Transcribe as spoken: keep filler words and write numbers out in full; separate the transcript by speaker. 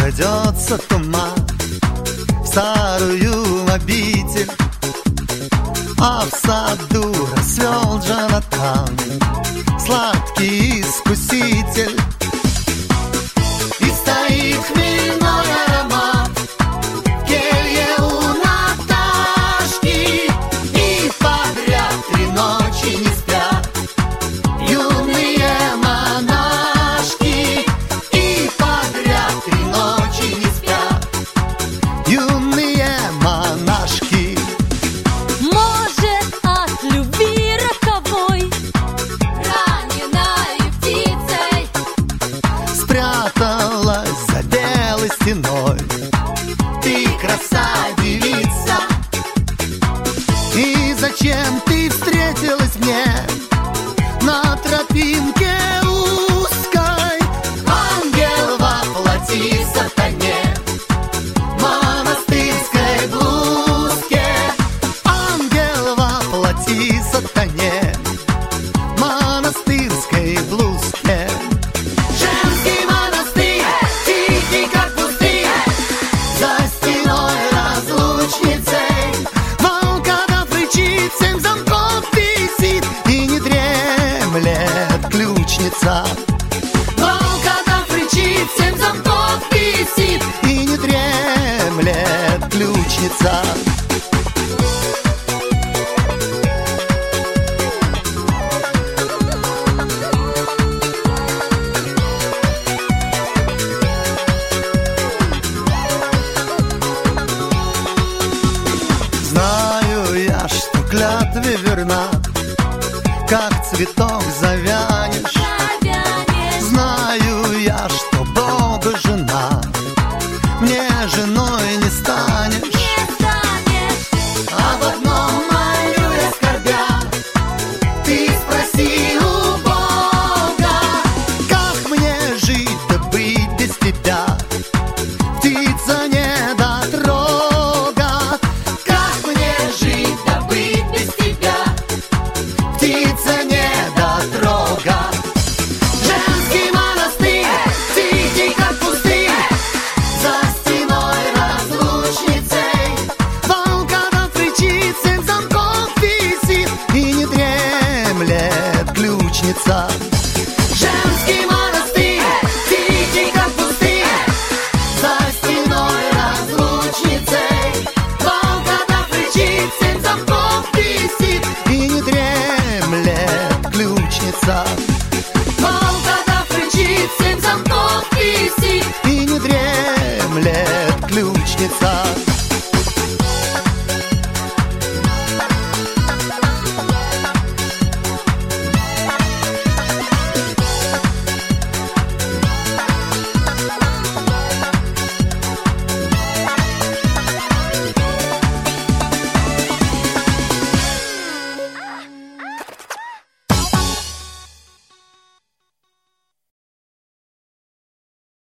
Speaker 1: крадется туман в старую обитель, а в саду расцвел Джонатан, сладкий искуситель. И стоит хмельной аромат в келье у Наташки, и подряд три ночи не спят юные монашки, и подряд три ночи не спят юные монашки.
Speaker 2: Может, от любви роковой, раненой птицей,
Speaker 1: спряталась за белой стеной ты, красавица. И зачем ты встретилась мне на тропинке узкой? Ангел во плоти сатане, в монастырской блузке. Ангел во плоти сатане, в монастырской блузке. Женский монастырь, тихий как пустырь, за стеной разлучницей. Волкодав рычит, семь замков висит, и не дремлет ключница. Волкодав рычит, семь замков висит, и не дремлет ключница. Знаю я, что клятве верна, как цветок завянешь.
Speaker 2: завянешь.
Speaker 1: Знаю я, что Бога жена, мне женой не станешь.
Speaker 2: Не станешь.
Speaker 1: Об одном молю я скорбя, ты спроси у Бога, как мне жить да быть без тебя, птица недотрога. Как мне жить да быть без тебя, птица недотрога. Женский монастырь, тихий как пустырь, за стеной разлучницей. Волкодав рычит, семь замков висит, и не дремлет ключница.